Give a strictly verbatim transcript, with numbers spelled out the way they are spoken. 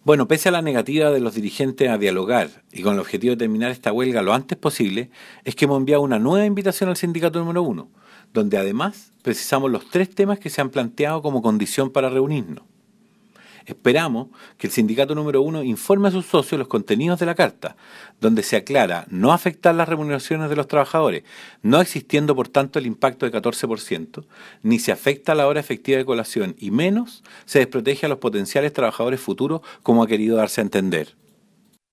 Bueno, pese a la negativa de los dirigentes a dialogar y con el objetivo de terminar esta huelga lo antes posible, es que hemos enviado una nueva invitación al sindicato número uno, donde además precisamos los tres temas que se han planteado como condición para reunirnos. Esperamos que el sindicato número uno informe a sus socios los contenidos de la carta, donde se aclara no afectar las remuneraciones de los trabajadores, no existiendo por tanto el impacto de catorce por ciento, ni se afecta la hora efectiva de colación y menos se desprotege a los potenciales trabajadores futuros como ha querido darse a entender.